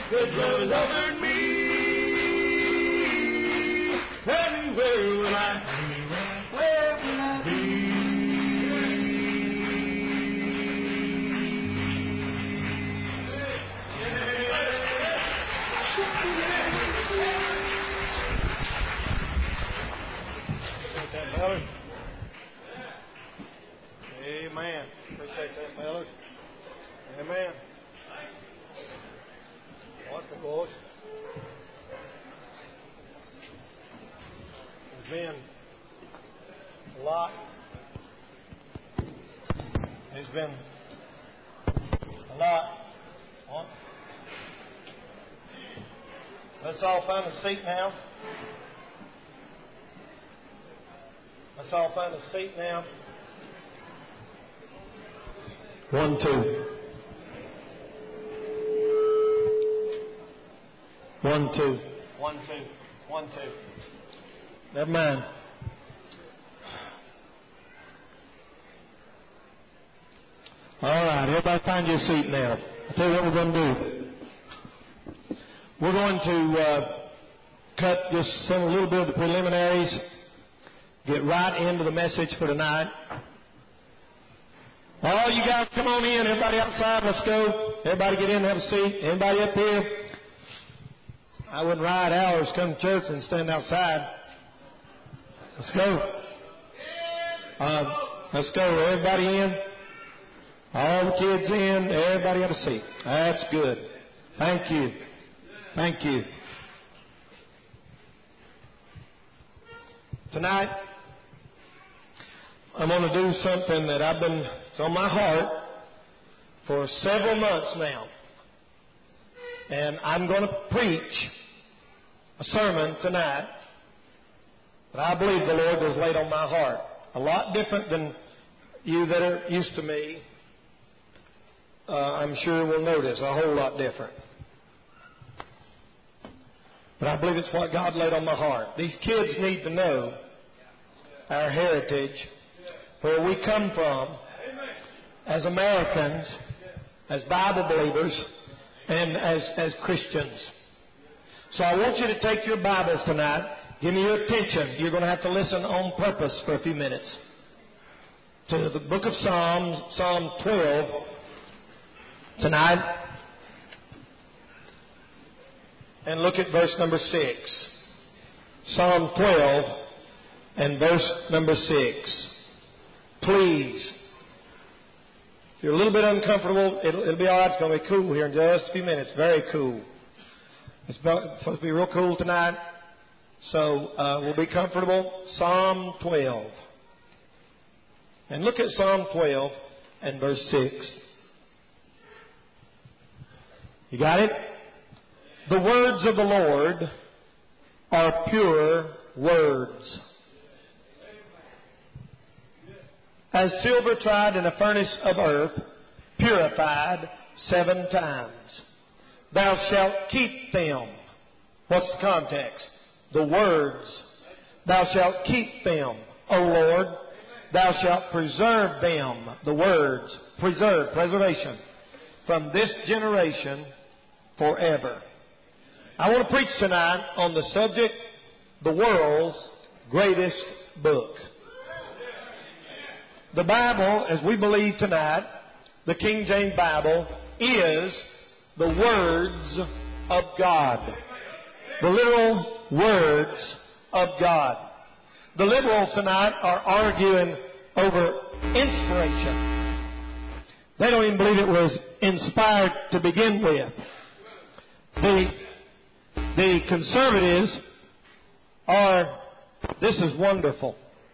His love has offered me. Tell me where will I be? Where will I be? Amen. Appreciate that, fellas. Amen. What's the voice? There's been a lot. There's been a lot. What? Let's all find a seat now. Let's all find a seat now. 1, 2. 1, 2. 1, 2. 1, 2. Never mind. All right, everybody find your seat now. I'll tell you what we're going to do. We're going to cut just a little bit of the preliminaries, get right into the message for tonight. All you guys come on in. Everybody outside, let's go. Everybody get in and have a seat. Anybody up here? I wouldn't ride hours, come to church and stand outside. Let's go. Let's go. Everybody in. All the kids in. Everybody have a seat. That's good. Thank you. Thank you. Tonight, I'm going to do something that it's on my heart for several months now. And I'm going to preach a sermon tonight that I believe the Lord has laid on my heart. A lot different than you that are used to me. I'm sure will notice a whole lot different. But I believe it's what God laid on my heart. These kids need to know our heritage, where we come from as Americans, as Bible believers, and as Christians. So I want you to take your Bibles tonight. Give me your attention. You're going to have to listen on purpose for a few minutes to the book of Psalms, Psalm 12 tonight. And look at verse number 6. Psalm 12 and verse number 6. Please. If you're a little bit uncomfortable, it'll be all right. It's going to be cool here in just a few minutes. Very cool. It's supposed to be real cool tonight. So we'll be comfortable. Psalm 12. And look at Psalm 12 and verse 6. You got it? The words of the Lord are pure words, as silver tried in a furnace of earth, purified 7 times. Thou shalt keep them. What's the context? The words. Thou shalt keep them, O Lord. Thou shalt preserve them. The words. Preserve, preservation. From this generation forever. I want to preach tonight on the subject, the world's greatest book. The Bible, as we believe tonight, the King James Bible, is the words of God. The literal words of God. The liberals tonight are arguing over inspiration. They don't even believe it was inspired to begin with. The conservatives are, this is wonderful.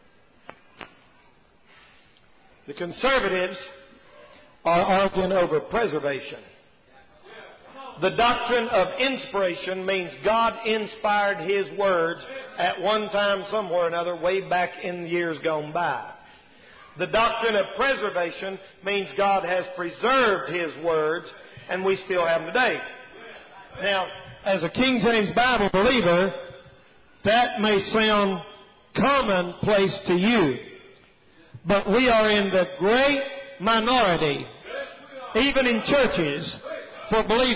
The conservatives are arguing over preservation. The doctrine of inspiration means God inspired His words at one time, somewhere or another, way back in years gone by. The doctrine of preservation means God has preserved His words, and we still have them today. Now, as a King James Bible believer, that may sound commonplace to you, but we are in the great minority, even in churches, for believing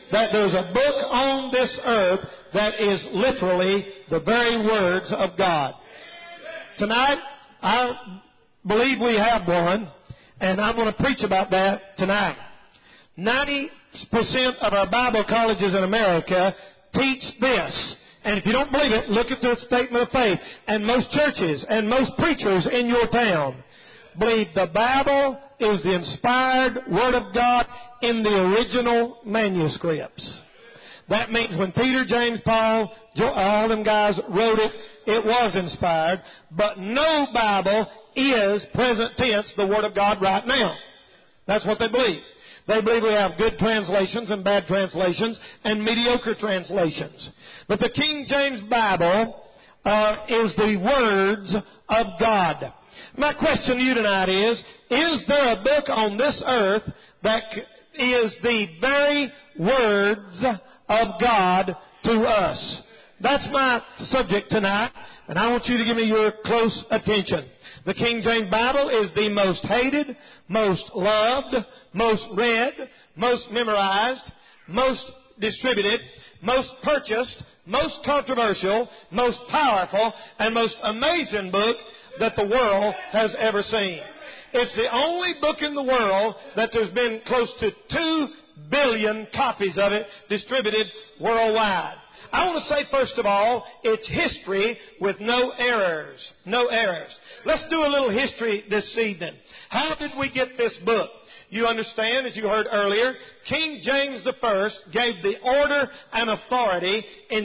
that there's a book on this earth that is literally the very words of God. Tonight, I believe we have one, and I'm going to preach about that tonight. 90% of our Bible colleges in America teach this. And if you don't believe it, look at the statement of faith. And most churches and most preachers in your town believe the Bible is the inspired Word of God in the original manuscripts. That means when Peter, James, Paul, all them guys wrote it, it was inspired. But no Bible is, present tense, the Word of God right now. That's what they believe. They believe we have good translations and bad translations and mediocre translations. But the King James Bible is the words of God. My question to you tonight is there a book on this earth that is the very words of God to us? That's my subject tonight, and I want you to give me your close attention. The King James Bible is the most hated, most loved, most read, most memorized, most distributed, most purchased, most controversial, most powerful, and most amazing book that the world has ever seen. It's the only book in the world that there's been close to 2 billion copies of it distributed worldwide. I want to say, first of all, it's history with no errors. No errors. Let's do a little history this evening. How did we get this book? You understand, as you heard earlier, King James I gave the order and authority in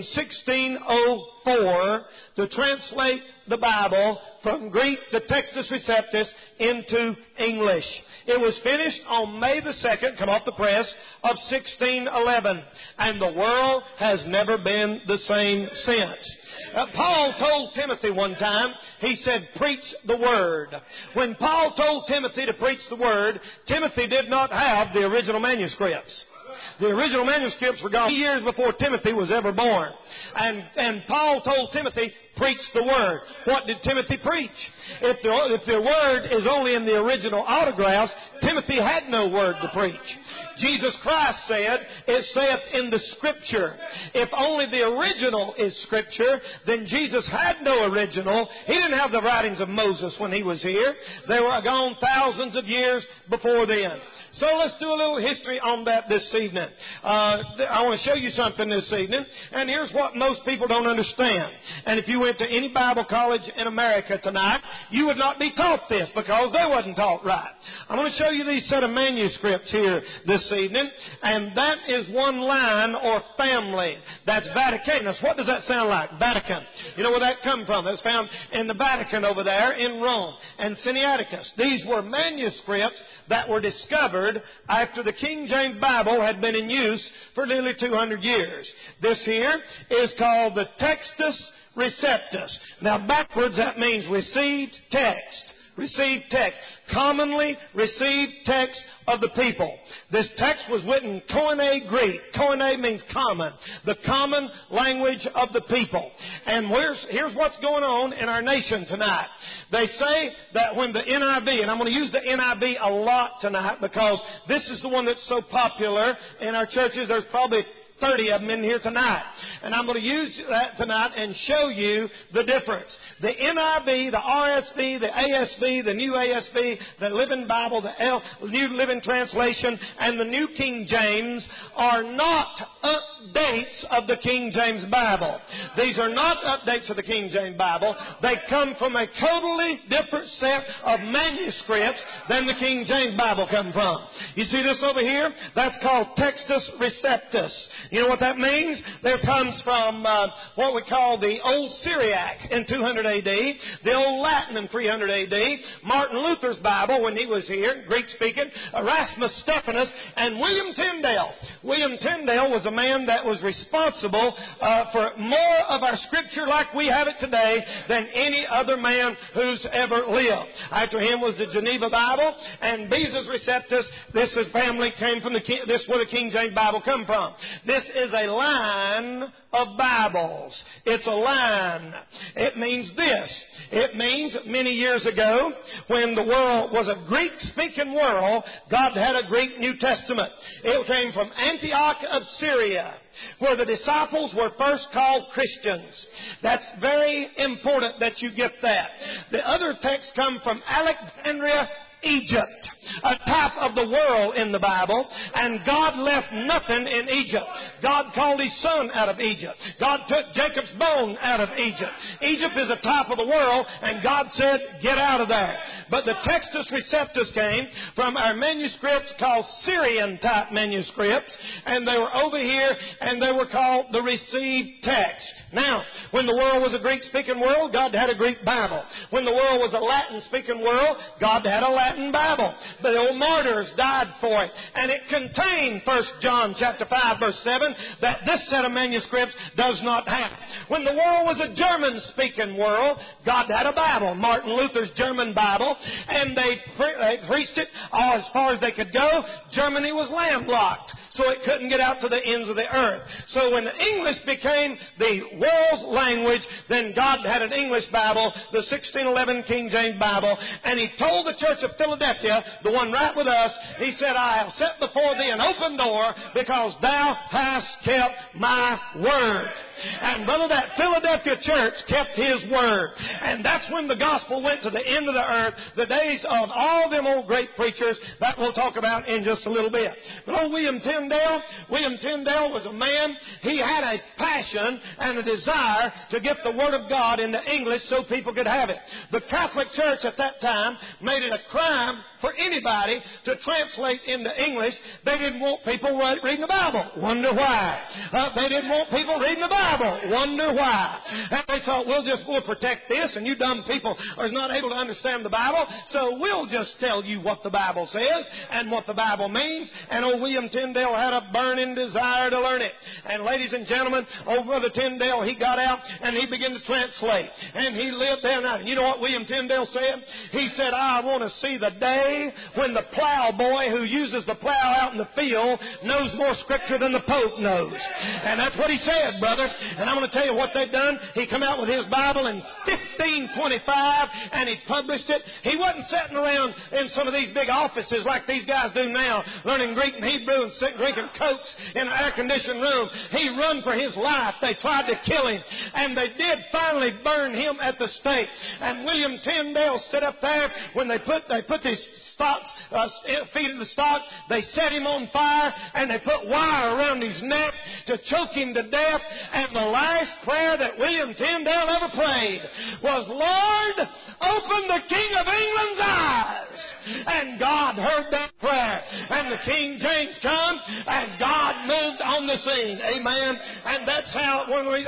1604 to translate the Bible from Greek, the Textus Receptus, into English. It was finished on May the 2nd, come off the press, of 1611. And the world has never been the same since. Paul told Timothy one time, he said, preach the Word. When Paul told Timothy to preach the Word, Timothy did not have the original manuscripts. The original manuscripts were gone years before Timothy was ever born. And Paul told Timothy, preach the Word. What did Timothy preach? If the Word is only in the original autographs, Timothy had no Word to preach. Jesus Christ said, it saith in the Scripture. If only the original is Scripture, then Jesus had no original. He didn't have the writings of Moses when he was here. They were gone thousands of years before then. So let's do a little history on that this evening. I want to show you something this evening. And here's what most people don't understand. And if you went to any Bible college in America tonight, you would not be taught this because they wasn't taught right. I'm going to show you these set of manuscripts here this evening. And that is one line or family. That's Vaticanus. What does that sound like? Vatican. You know where that come from? That's found in the Vatican over there in Rome. And Sinaiticus. These were manuscripts that were discovered after the King James Bible had been in use for nearly 200 years. This here is called the Textus Receptus. Now backwards that means received text. Received text. Commonly received text of the people. This text was written Koine Greek. Koine means common. The common language of the people. And here's what's going on in our nation tonight. They say that when the NIV, and I'm going to use the NIV a lot tonight because this is the one that's so popular in our churches. There's probably 30 of them in here tonight. And I'm going to use that tonight and show you the difference. The NIV, the RSV, the ASV, the New ASV, the Living Bible, the New Living Translation, and the New King James are not updates of the King James Bible. These are not updates of the King James Bible. They come from a totally different set of manuscripts than the King James Bible come from. You see this over here? That's called Textus Receptus. You know what that means? That comes from what we call the Old Syriac in 200 A.D., the Old Latin in 300 A.D., Martin Luther's Bible when he was here, Greek-speaking, Erasmus Stephanus, and William Tyndale. William Tyndale was a man that was responsible for more of our Scripture like we have it today than any other man who's ever lived. After him was the Geneva Bible, and Beza's Receptus. This family came from this is where the King James Bible come from. This is a line of Bibles. It's a line. It means this. It means many years ago, when the world was a Greek-speaking world, God had a Greek New Testament. It came from Antioch of Syria, where the disciples were first called Christians. That's very important that you get that. The other texts come from Alexandria, Egypt, a type of the world in the Bible, and God left nothing in Egypt. God called His Son out of Egypt. God took Jacob's bone out of Egypt. Egypt is a type of the world, and God said, get out of there. But the Textus Receptus came from our manuscripts called Syrian-type manuscripts, and they were over here, and they were called the received text. Now, when the world was a Greek-speaking world, God had a Greek Bible. When the world was a Latin-speaking world, God had a Latin Bible. The old martyrs died for it. And it contained 1 John chapter 5, verse 7, that this set of manuscripts does not have. When the world was a German-speaking world, God had a Bible, Martin Luther's German Bible, and they preached it as far as they could go. Germany was landlocked, so it couldn't get out to the ends of the earth. So when the English became the world's language, then God had an English Bible, the 1611 King James Bible, and He told the church of Philadelphia, the one right with us, He said, I have set before thee an open door because thou hast kept my word. And brother, that Philadelphia church kept His word. And that's when the gospel went to the end of the earth, the days of all them old great preachers that we'll talk about in just a little bit. But old William Tyndale was a man, he had a passion and a desire to get the Word of God into English so people could have it. The Catholic Church at that time made it a crime for anybody to translate into English. They didn't want people reading the Bible. Wonder why. They didn't want people reading the Bible. Wonder why. And they thought, we'll protect this, and you dumb people are not able to understand the Bible, so we'll just tell you what the Bible says and what the Bible means. And old William Tyndale had a burning desire to learn it. And ladies and gentlemen, old Brother Tyndale, he got out and he began to translate. And he lived there. Now, you know what William Tyndale said? He said, I want to see the day when the plowboy who uses the plow out in the field knows more Scripture than the Pope knows. And that's what he said, brother. And I'm going to tell you what they've done. He come out with his Bible in 1525 and he published it. He wasn't sitting around in some of these big offices like these guys do now, learning Greek and Hebrew and drinking Cokes in an air-conditioned room. He run for his life. They tried to kill him, and they did finally burn him at the stake. And William Tyndale stood up there when they put these stocks, feet in the stocks. They set him on fire, and they put wire around his neck to choke him to death. And the last prayer that William Tyndale ever prayed was, Lord, open the King of England's eyes. And God heard that prayer. And the King James come, and God moved on the scene. Amen. And that's how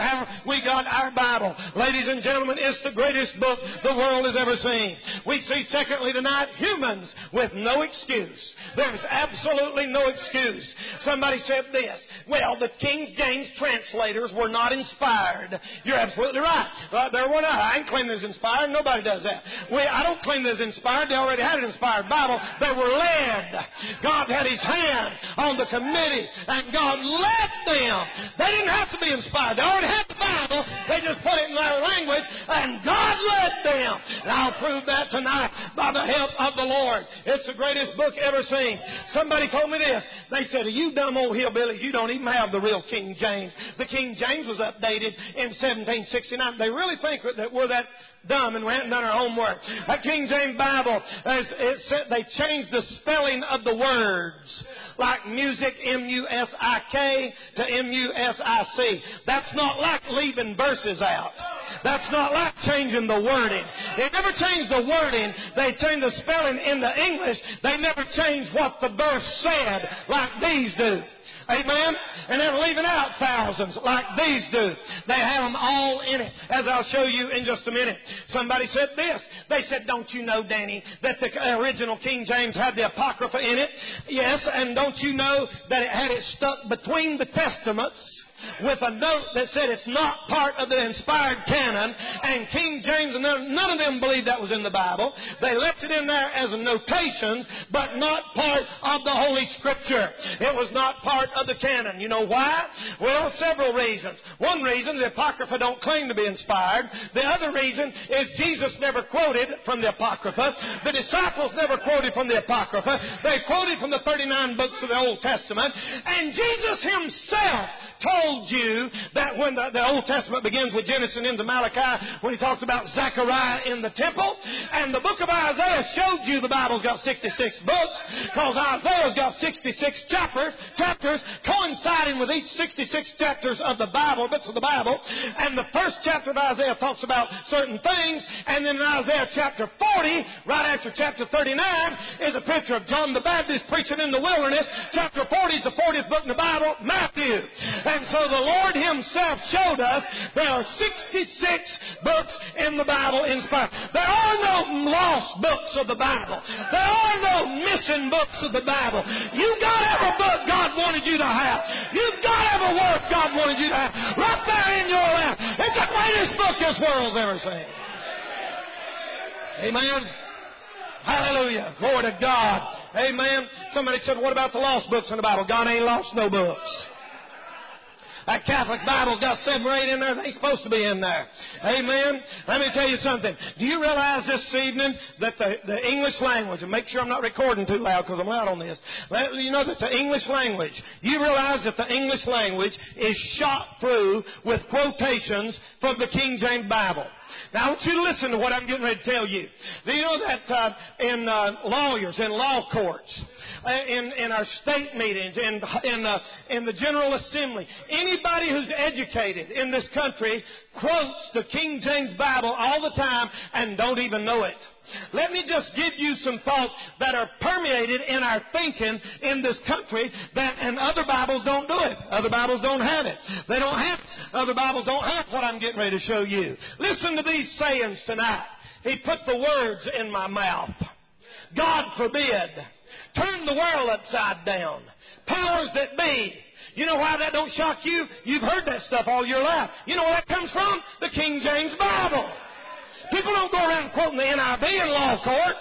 we got our Bible. Ladies and gentlemen, it's the greatest book the world has ever seen. We see, secondly, tonight, humans with no excuse. There's absolutely no excuse. Somebody said this, well, the King James translators were not inspired. You're absolutely right. There were not. I ain't claiming it was inspired. Nobody does that. I don't claim it was inspired. They already had an inspired Bible. They were led. God had His hand on the committee, and God led them. They didn't have to be inspired. They already had the Bible. They just put it in their language, and God led them. And I'll prove that tonight by the help of the Lord. It's the greatest book ever seen. Somebody told me this. They said, you dumb old hillbillies, you don't even have the real King James. The King James was updated in 1769. They really think that we're that dumb and we haven't done our homework. That King James Bible, they changed the spelling of the words. Like music, M-U-S-I-K to M-U-S-I-C. That's not like leaving verses out. That's not like changing the wording. They never changed the wording. They changed the spelling in the English. They never changed what the verse said like these do. Amen? And they're leaving out thousands like these do. They have them all in it, as I'll show you in just a minute. Somebody said this. They said, don't you know, Danny, that the original King James had the Apocrypha in it? Yes, and don't you know that it had it stuck between the Testaments? with a note that said it's not part of the inspired canon, and King James and none of them believed that was in the Bible. They left it in there as a notation, but not part of the Holy Scripture. It was not part of the canon. You know why? Well, several reasons. One reason, the Apocrypha don't claim to be inspired. The other reason is Jesus never quoted from the Apocrypha. The disciples never quoted from the Apocrypha. They quoted from the 39 books of the Old Testament. And Jesus himself told you that when the Old Testament begins with Genesis and into Malachi, when he talks about Zechariah in the temple, and the book of Isaiah showed you the Bible's got 66 books, because Isaiah's got 66 chapters coinciding with each 66 chapters of the Bible, bits of the Bible. And the first chapter of Isaiah talks about certain things, and then in Isaiah chapter 40, right after chapter 39, is a picture of John the Baptist preaching in the wilderness. Chapter 40 is the 40th book in the Bible, Matthew. And so the Lord himself showed us there are 66 books in the Bible inspired. There are no lost books of the Bible. There are no missing books of the Bible. You got every book God wanted you to have. You've got every word God wanted you to have. Right there in your lap. It's the greatest book this world's ever seen. Amen. Hallelujah. Glory to God. Amen. Somebody said, what about the lost books in the Bible? God ain't lost no books. That Catholic Bible's got 7 or 8 in there. They ain't supposed to be in there. Amen. Let me tell you something. Do you realize this evening that the English language, and make sure I'm not recording too loud because I'm loud on this. You know that the English language, you realize that the English language is shot through with quotations from the King James Bible. Now, I want you to listen to what I'm getting ready to tell you. Do you know that in lawyers, in law courts, in our state meetings, in the General Assembly, anybody who's educated in this country quotes the King James Bible all the time and don't even know it. Let me just give you some thoughts that are permeated in our thinking in this country, and other Bibles don't do it. Other Bibles don't have it. They don't have it. Other Bibles don't have what I'm getting ready to show you. Listen to these sayings tonight. He put the words in my mouth. God forbid. Turn the world upside down. Powers that be. You know why that don't shock you? You've heard that stuff all your life. You know where that comes from? The King James Bible. People don't go around quoting the NIV in law courts.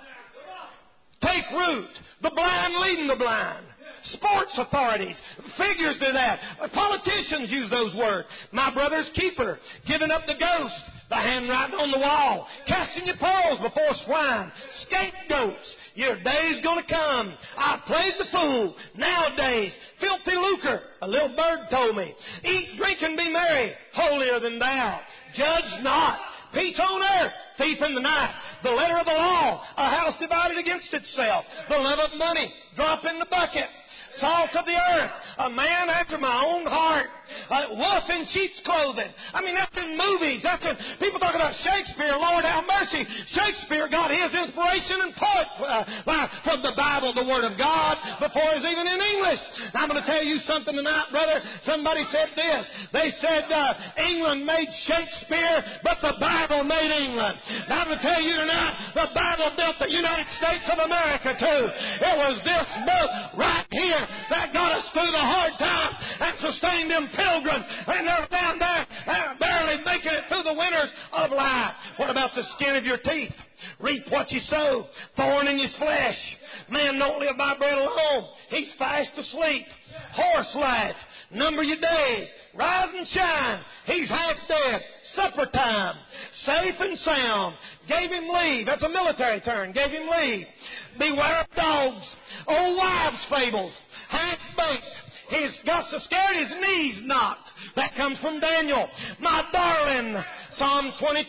Take root. The blind leading the blind. Sports authorities. Figures do that. Politicians use those words. My brother's keeper. Giving up the ghost. The handwriting on the wall. Casting your pearls before swine. Scapegoats. Your day's going to come. I played the fool. Nowadays. Filthy lucre. A little bird told me. Eat, drink, and be merry. Holier than thou. Judge not. Peace on earth, thief in the night. The letter of the law, a house divided against itself. The love of money, drop in the bucket. Salt of the earth, a man after my own heart. A wolf in sheep's clothing. I mean, that's in movies. That's in, people talk about Shakespeare. Lord have mercy. Shakespeare got his inspiration and poet from the Bible, the Word of God, before it was even in English. I'm going to tell you something tonight, brother. Somebody said this. They said England made Shakespeare, but the Bible made England. Now, I'm going to tell you tonight, the Bible built the United States of America too. It was this book right here that got us through the hard time and sustained them pilgrims, and they're down there barely making it through the winters of life. What about the skin of your teeth? Reap what you sow. Thorn in your flesh. Man don't live by bread alone. He's fast asleep. Horse life. Number your days. Rise and shine. He's half dead. Supper time. Safe and sound. Gave him leave. That's a military term. Gave him leave. Beware of dogs. Old wives' fables. Half-baked. He's got so scared his knees knocked. That comes from Daniel. My darling, Psalm 22.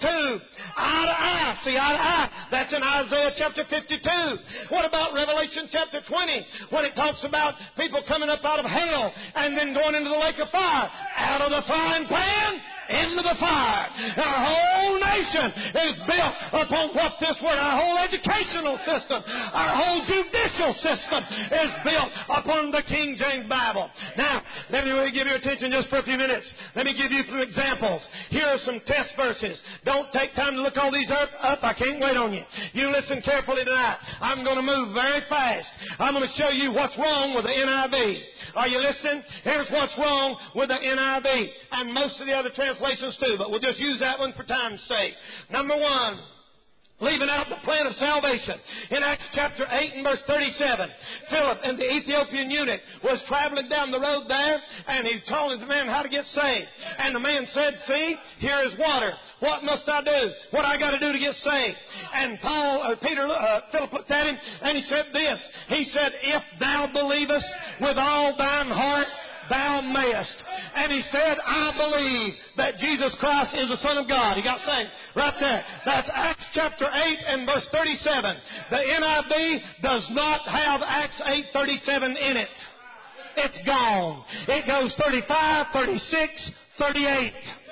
Eye to eye. See, eye to eye. That's in Isaiah chapter 52. What about Revelation chapter 20? When it talks about people coming up out of hell and then going into the lake of fire. Out of the frying pan, into the fire. Our whole nation is built upon what this word, our whole educational system, our whole judicial system is built upon the King James Bible. Now, Let me give you attention just for a few minutes. Let me give you some examples. Here are some test verses. Don't take time to look all these up. I can't wait on you. You listen carefully tonight. I'm going to move very fast. I'm going to show you what's wrong with the NIV. Are you listening? Here's what's wrong with the NIV. And most of the other translations too, but we'll just use that one for time's sake. Number one, leaving out the plan of salvation. In Acts chapter 8 and verse 37, Philip and the Ethiopian eunuch was traveling down the road there, and he told the man how to get saved. And the man said, see, here is water. What must I do? What I got to do to get saved? And Philip looked at him, and he said this. He said, if thou believest with all thine heart, thou mayest. And he said, I believe that Jesus Christ is the Son of God. He got saved right there. That's Acts chapter 8 and verse 37. The NIV does not have Acts 8:37 in it. It's gone. It goes 35, 36, 38.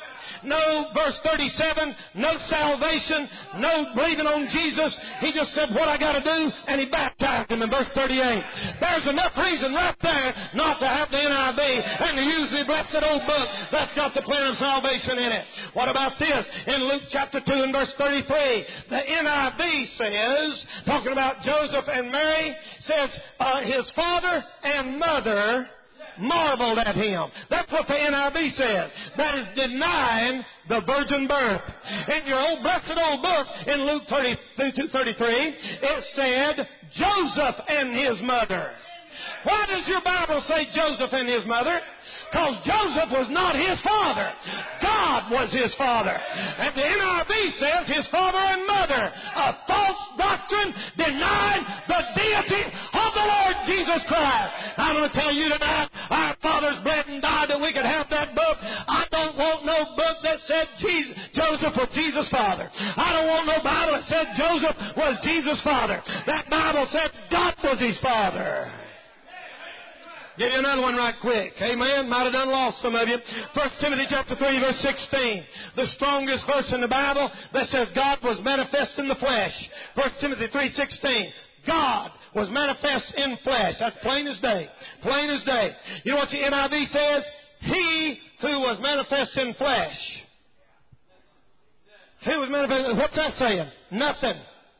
No verse 37, no salvation, no believing on Jesus. He just said, what I got to do, and he baptized him in verse 38. There's enough reason right there not to have the NIV and to use the blessed old book that's got the plan of salvation in it. What about this? In Luke chapter 2 and verse 33, the NIV says, talking about Joseph and Mary, says his father and mother marveled at him. That's what the NIV says. That is denying the virgin birth. In your old blessed old book, in Luke 32:33, it said Joseph and his mother. Why does your Bible say Joseph and his mother? Because Joseph was not his father. God was his father. And the NIV says his father and mother. A false doctrine denying the deity of the Lord Jesus Christ. I'm going to tell you tonight, our fathers bled and died that we could have that book. I don't want no book that said Joseph was Jesus' father. I don't want no Bible that said Joseph was Jesus' father. That Bible said God was his father. Give you another one right quick. Amen. Might have done lost some of you. 1 Timothy chapter 3 verse 16. The strongest verse in the Bible that says God was manifest in the flesh. 1 Timothy 3:16. God was manifest in flesh. That's plain as day. Plain as day. You know what the NIV says? He who was manifest in flesh. Who was manifest? What's that saying? Nothing.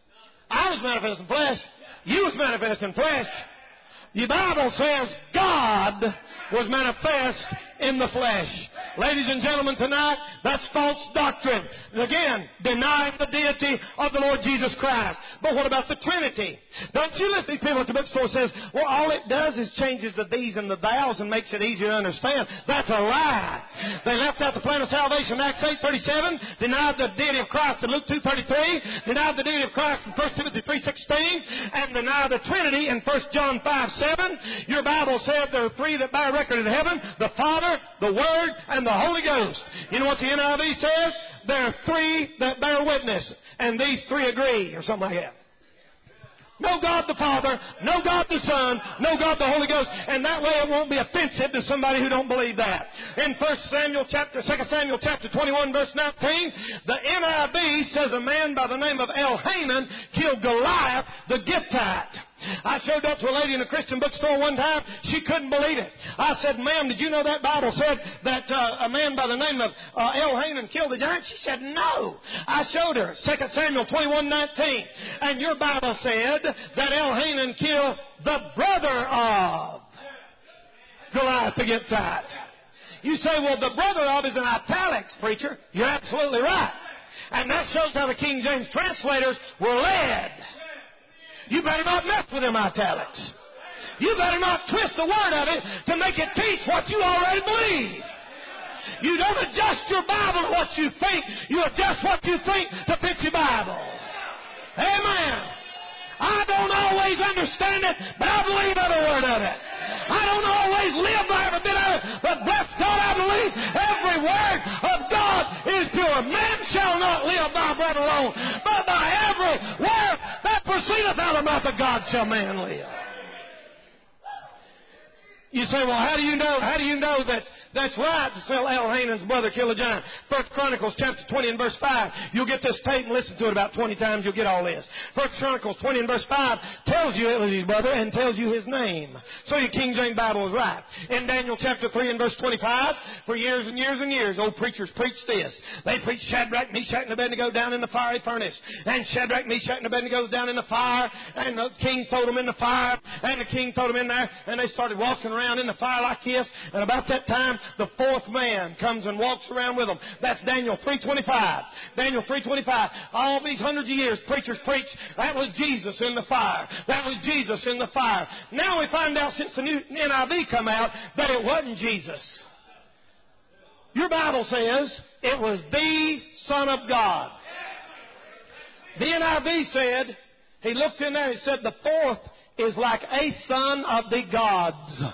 I was manifest in flesh. You was manifest in flesh. The Bible says God was manifest in the flesh. Ladies and gentlemen, tonight, that's false doctrine. Again, denying the deity of the Lord Jesus Christ. But what about the Trinity? Don't you listen to people at the bookstore says, well, all it does is changes the these and the thous and makes it easier to understand. That's a lie. They left out the plan of salvation in Acts 8:37, denied the deity of Christ in Luke 2:33, denied the deity of Christ in 1 Timothy 3:16, and denied the Trinity in 1 John 5:7. Your Bible said there are three that bear record in heaven, the Father, the Word, and the Holy Ghost. You know what the NIV says? There are three that bear witness, and these three agree, or something like that. No God the Father, no God the Son, no God the Holy Ghost, and that way it won't be offensive to somebody who don't believe that. In 2 Samuel chapter 21 verse 19, the NIV says a man by the name of Elhanan killed Goliath the Gittite. I showed that to a lady in a Christian bookstore one time. She couldn't believe it. I said, ma'am, did you know that Bible said that a man by the name of Elhanan killed the giant? She said, no. I showed her 2 Samuel 21:19. And your Bible said that Elhanan killed the brother of Goliath the Gittite. You say, well, the brother of is in italics, preacher. You're absolutely right. And that shows how the King James translators were led. You better not mess with them italics. You better not twist a word of it to make it teach what you already believe. You don't adjust your Bible to what you think. You adjust what you think to fit your Bible. Amen. I don't always understand it, but I believe every word of it. I don't always live by every bit of it, but bless God, I believe every word of God is pure. Man shall not live by bread alone, but by every word that proceedeth out of the mouth of God shall man live. You say, well, how do you know that that's right to sell Al Hanan's brother kill a giant? 1 Chronicles chapter 20 and verse 5. You'll get this tape and listen to it about 20 times. You'll get all this. 1 Chronicles 20 and verse 5 tells you it was his brother and tells you his name. So your King James Bible is right. In Daniel chapter 3 and verse 25, for years and years and years, old preachers preached this. They preached Shadrach, Meshach, and Abednego down in the fiery furnace. And Shadrach, Meshach, and Abednego down in the fire. And the king threw them in the fire. And the king threw them in there. And they started walking around in the fire like this, and about that time the fourth man comes and walks around with them. That's Daniel 3:25. Daniel 3:25. All these hundreds of years preachers preach that was Jesus in the fire. That was Jesus in the fire. Now we find out since the new NIV come out that it wasn't Jesus. Your Bible says it was the Son of God. The NIV said, he looked in there and said the fourth is like a son of the gods.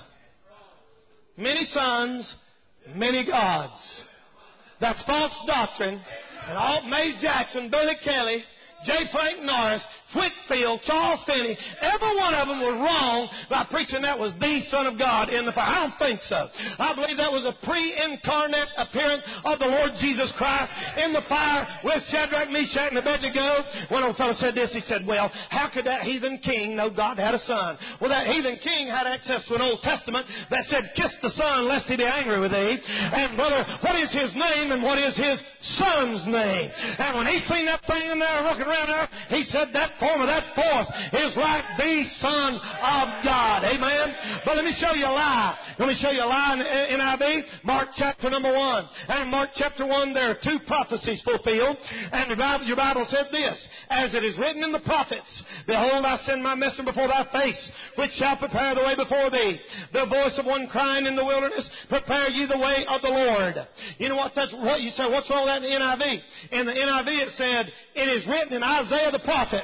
Many sons, many gods. That's false doctrine. And all Mays Jackson, Billy Kelly, J. Frank Norris, Whitfield, Charles Finney, every one of them was wrong by preaching that was the Son of God in the fire. I don't think so. I believe that was a pre-incarnate appearance of the Lord Jesus Christ in the fire with Shadrach, Meshach, and Abednego. One old fellow said this. He said, well, how could that heathen king know God had a son? Well, that heathen king had access to an Old Testament that said, kiss the son lest he be angry with thee. And brother, what is his name and what is his son's name? And when he seen that thing in there looking around there, he said that form of that fourth is like the Son of God. Amen? But let me show you a lie. Let me show you a lie in NIV. Mark chapter number 1. And in Mark chapter 1, there are two prophecies fulfilled. And your Bible said this, as it is written in the prophets, behold, I send my messenger before thy face, which shall prepare the way before thee. The voice of one crying in the wilderness, prepare ye the way of the Lord. You know what? That's what you say. What's wrong with that in the NIV? In the NIV it said, it is written in Isaiah the prophet.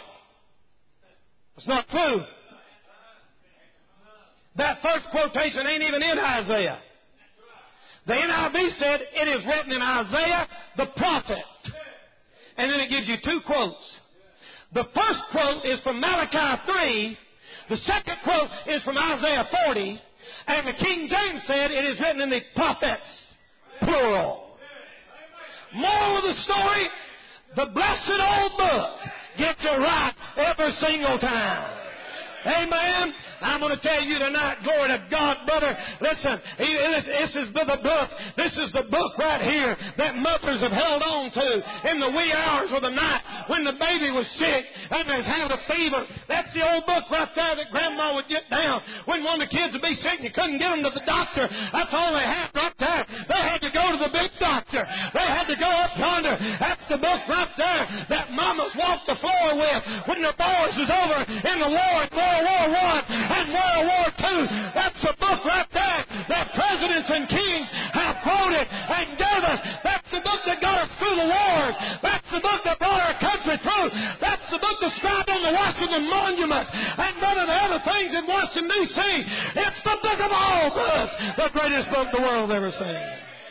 It's not true. That first quotation ain't even in Isaiah. The NIV said it is written in Isaiah the prophet. And then it gives you two quotes. The first quote is from Malachi 3. The second quote is from Isaiah 40. And the King James said it is written in the prophets, plural. Moral of the story, the blessed old book gets it right every single time. Amen. I'm going to tell you tonight, glory to God, brother. Listen, this is the book. This is the book right here that mothers have held on to in the wee hours of the night when the baby was sick and they had a fever. That's the old book right there that Grandma would get down when one of the kids would be sick and you couldn't get them to the doctor. That's all they had right there. They had to go to the big doctor. They had to go up yonder. That's the book right there that mamas walked the floor with when the boys was over in the war in World War I and World War II. That's the book right there that presidents and kings have quoted and gave us. That's the book that got us through the wars. That's the book that brought our country through. That's the book described on the Washington Monument and none of the other things in Washington, D.C. It's the book of all books, the greatest book the world ever seen.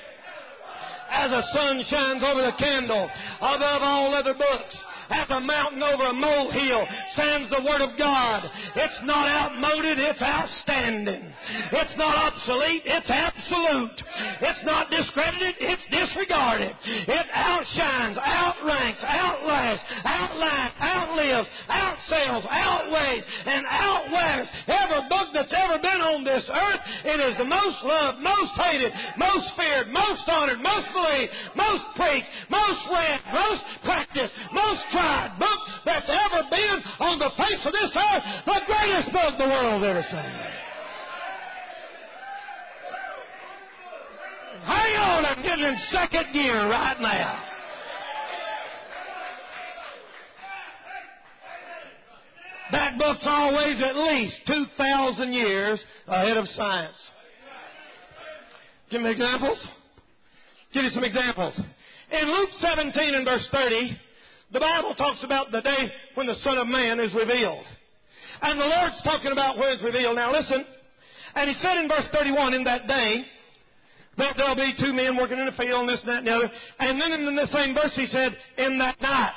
As a sun shines over the candle above all other books, as a mountain over a molehill stands the Word of God. It's not outmoded, it's outstanding. It's not obsolete, it's absolute. It's not discredited, it's disregarded. It outshines, outranks, outlasts, outlives, outsells, outweighs, and outwears every book that's ever been on this earth. It is the most loved, most hated, most feared, most honored, most believed, most preached, most read, most practiced, most tried book that's ever been on the face of this earth. The greatest book the world ever seen. Hang on, I'm getting in second gear right now. That book's always at least 2,000 years ahead of science. Give me examples. Give you some examples. In Luke 17 and verse 30, the Bible talks about the day when the Son of Man is revealed. And the Lord's talking about where it's revealed. Now listen. And he said in verse 31, in that day, that there'll be two men working in the field and this and that and the other. And then in the same verse he said, in that night.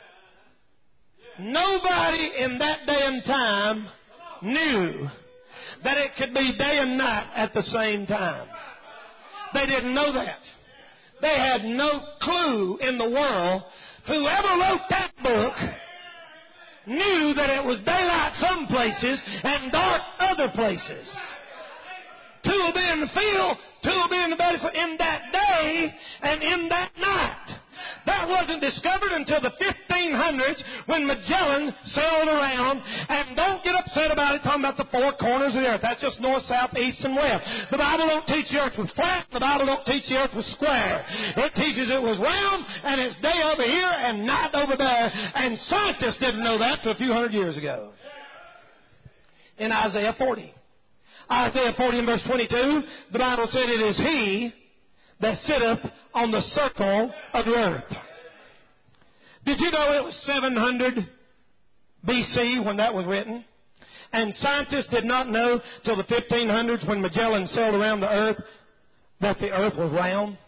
Nobody in that day and time knew that it could be day and night at the same time. They didn't know that. They had no clue in the world. Whoever wrote that book knew that it was daylight some places and dark other places. Two will be in the field, two will be in the battle in that day and in that night. That wasn't discovered until the 1500s when Magellan sailed around. And don't get upset about it talking about the four corners of the earth. That's just north, south, east, and west. The Bible don't teach the earth was flat. The Bible don't teach the earth was square. It teaches it was round, and it's day over here and night over there. And scientists didn't know that till a few hundred years ago. In Isaiah 40. Isaiah 40 and verse 22, the Bible said, it is He that sitteth on the circle of the earth. Did you know it was 700 BC when that was written? And scientists did not know till the 1500s when Magellan sailed around the earth that the earth was round.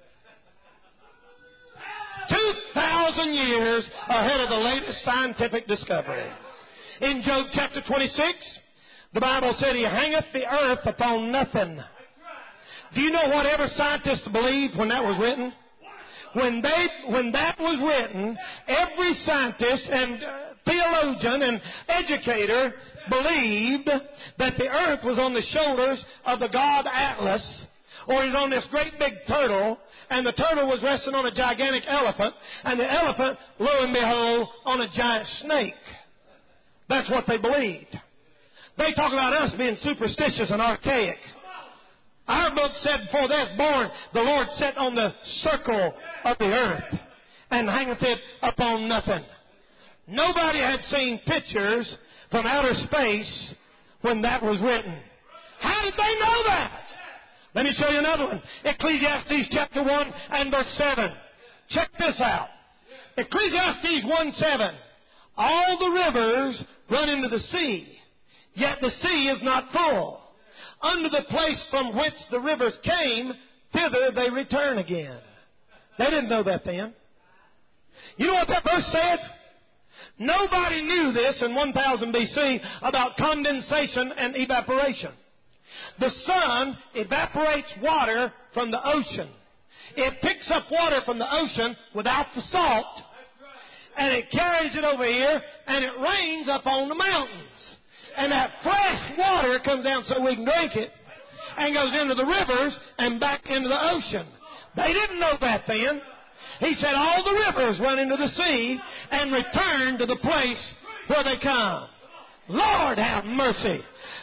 2,000 years ahead of the latest scientific discovery. In Job chapter 26, the Bible said He hangeth the earth upon nothing. Do you know what every scientist believed when that was written? When that was written, every scientist and theologian and educator believed that the earth was on the shoulders of the god Atlas, or it was on this great big turtle, and the turtle was resting on a gigantic elephant, and the elephant, lo and behold, on a giant snake. That's what they believed. They talk about us being superstitious and archaic. Our book said, before they was born, the Lord sat on the circle of the earth and hangeth it upon nothing. Nobody had seen pictures from outer space when that was written. How did they know that? Let me show you another one. Ecclesiastes chapter 1 and verse 7. Check this out. Ecclesiastes 1:7. All the rivers run into the sea, yet the sea is not full. Unto the place from whence the rivers came, thither they return again. They didn't know that then. You know what that verse said? Nobody knew this in 1000 BC about condensation and evaporation. The sun evaporates water from the ocean. It picks up water from the ocean without the salt, and it carries it over here, and it rains up on the mountains. And that fresh water comes down so we can drink it and goes into the rivers and back into the ocean. They didn't know that then. He said all the rivers run into the sea and return to the place where they come. Lord have mercy.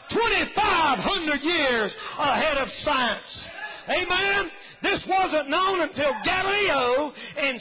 2,500 years ahead of science. Amen. This wasn't known until Galileo in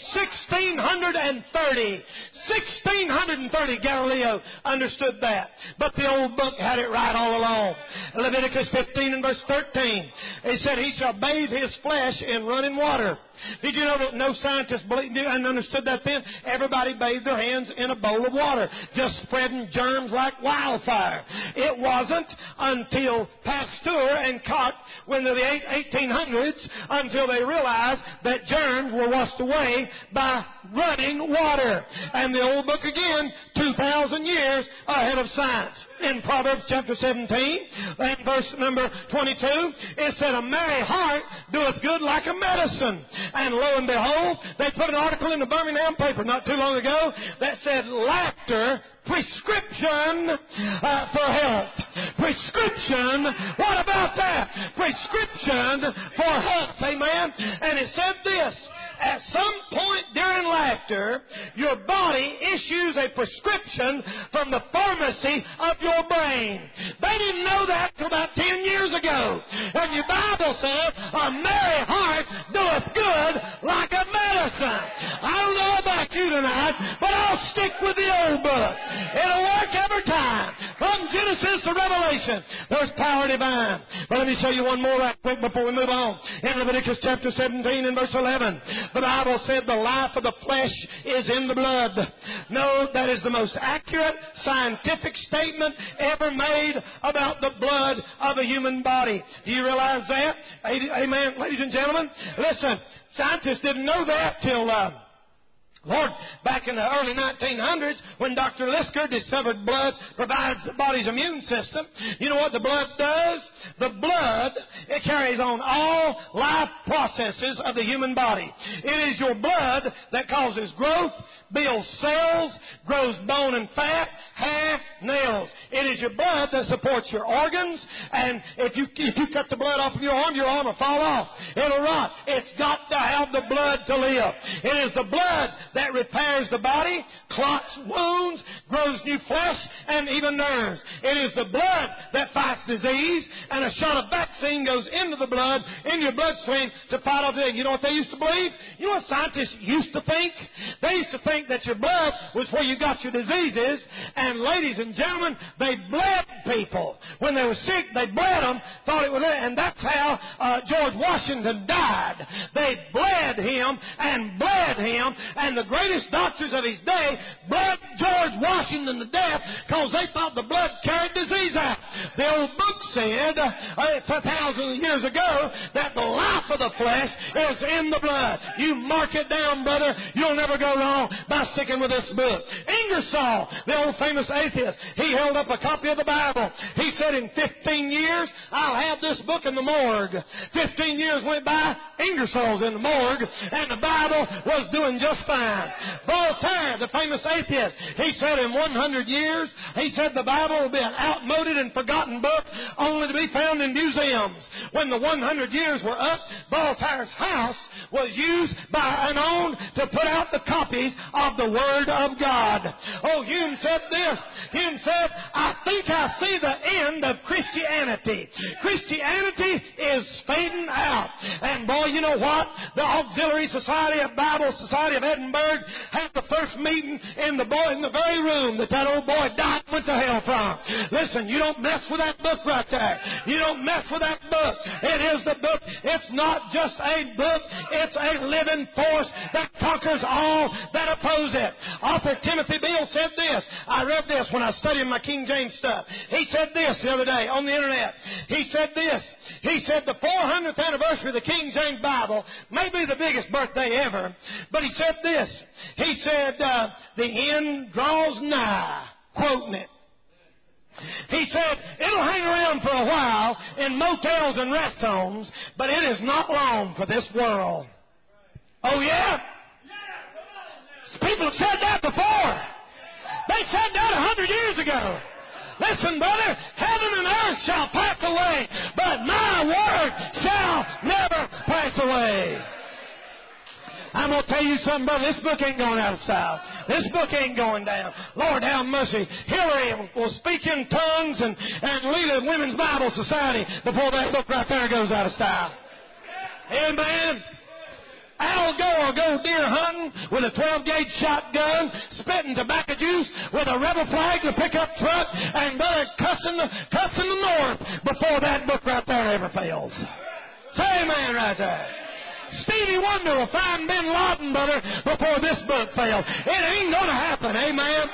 1630. 1630 Galileo understood that. But the old book had it right all along. Leviticus 15 and verse 13. It said, He shall bathe his flesh in running water. Did you know that no scientists believed and understood that then? Everybody bathed their hands in a bowl of water, just spreading germs like wildfire. It wasn't until Pasteur and Koch, when the 1800s, until they realized that germs were washed away by running water. And the old book again, 2,000 years ahead of science. In Proverbs chapter 17, and verse number 22, it said, A merry heart doeth good like a medicine. And lo and behold, they put an article in the Birmingham paper not too long ago that said, laughter, prescription for health. Prescription, what about that? Prescription for health, amen? And it said this, at some point during laughter, your body issues a prescription from the pharmacy of your brain. They didn't know that till about 10 years ago. And your Bible says, a merry heart doeth good like a medicine. I don't know about you tonight, but I'll stick with the old book. It'll work every time. From Genesis to Revelation, there's power divine. But let me show you one more right quick before we move on. In Leviticus chapter 17 and verse 11, the Bible said the life of the flesh is in the blood. No, that is the most accurate scientific statement ever made about the blood of a human body. Do you realize that? Amen, ladies and gentlemen. Listen, scientists didn't know that till Lord, back in the early 1900s, when Dr. Lisker discovered blood provides the body's immune system, you know what the blood does? The blood, it carries on all life processes of the human body. It is your blood that causes growth, builds cells, grows bone and fat, hair, nails. It is your blood that supports your organs, and if you cut the blood off of your arm will fall off. It'll rot. It's got to have the blood to live. It is the blood that repairs the body, clots wounds, grows new flesh, and even nerves. It is the blood that fights disease, and a shot of vaccine goes into the blood, in your bloodstream, to fight off disease. You know what they used to believe? You know what scientists used to think? They used to think that your blood was where you got your diseases, and ladies and gentlemen, they bled people. When they were sick, they bled them, thought it was it, and that's how George Washington died. They bled him, and the greatest doctors of his day bled George Washington to death because they thought the blood carried disease out. The old book said 1,000 years ago that the life of the flesh is in the blood. You mark it down, brother. You'll never go wrong by sticking with this book. Ingersoll, the old famous atheist, he held up a copy of the Bible. He said, in 15 years, I'll have this book in the morgue. 15 years went by, Ingersoll's in the morgue, and the Bible was doing just fine. Voltaire, the famous atheist, he said in 100 years, he said the Bible will be an outmoded and forgotten book only to be found in museums. When the 100 years were up, Voltaire's house was used by and owned to put out the copies of the Word of God. Oh, Hume said this. Hume said, I think I see the end of Christianity. Christianity is fading out. And boy, you know what? The Auxiliary Society of Bible Society of Edinburgh had the first meeting in the very room that old boy died and went to hell from. Listen, you don't mess with that book right there. You don't mess with that book. It is the book. It's not just a book. It's a living force that conquers all that oppose it. Author Timothy Beale said this. I read this when I was studying my King James stuff. He said this the other day on the internet. He said this. He said the 400th anniversary of the King James Bible may be the biggest birthday ever, but he said this. He said, the end draws nigh, quoting it. He said, it'll hang around for a while in motels and rest homes, but it is not long for this world. Oh, yeah? People have said that before. They said that 100 years ago. Listen, brother, heaven and earth shall pass away, but my word shall never pass away. I'm going to tell you something, brother. This book ain't going out of style. This book ain't going down. Lord, have mercy. Hillary will speak in tongues and lead a women's Bible society before that book right there goes out of style. Amen. Al Gore will go deer hunting with a 12-gauge shotgun, spitting tobacco juice with a rebel flag in a pickup truck, and brother cussing the North before that book right there ever fails. Say amen right there. Stevie Wonder will find Bin Laden, brother, before this book fails. It ain't going to happen, amen.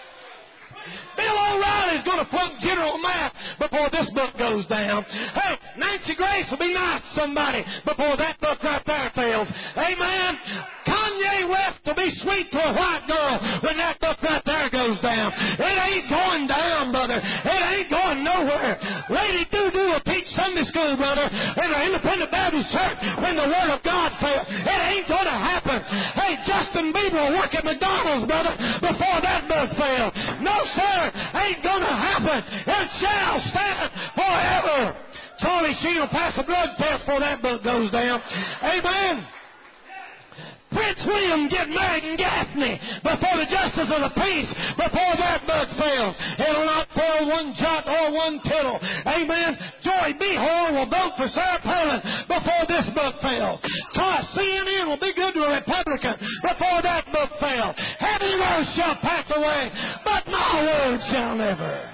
Bill O'Reilly's going to flunk General Math before this book goes down. Hey, Nancy Grace will be nice to somebody before that book right there fails. Amen. Kanye West will be sweet to a white girl when that book right there goes down. It ain't going down, brother. It ain't going nowhere. Lady Doo-Doo will teach Sunday school, brother, in an independent Baptist church when the Word of God fails. It ain't going to happen. Hey, Justin Bieber will work at McDonald's, brother, before that book fails. No, sir. Ain't gonna happen. It shall stand forever. Charlie Sheen will pass a blood test before that book goes down. Amen. Prince William get married in Gaffney before the justice of the peace, before that book fails. It'll not fail one jot or one tittle. Amen. Joy Behor will vote for Sarah Palin before this book fails. CNN will be good to a Republican before that book fails. Heaven and earth shall pass away, but my word shall never.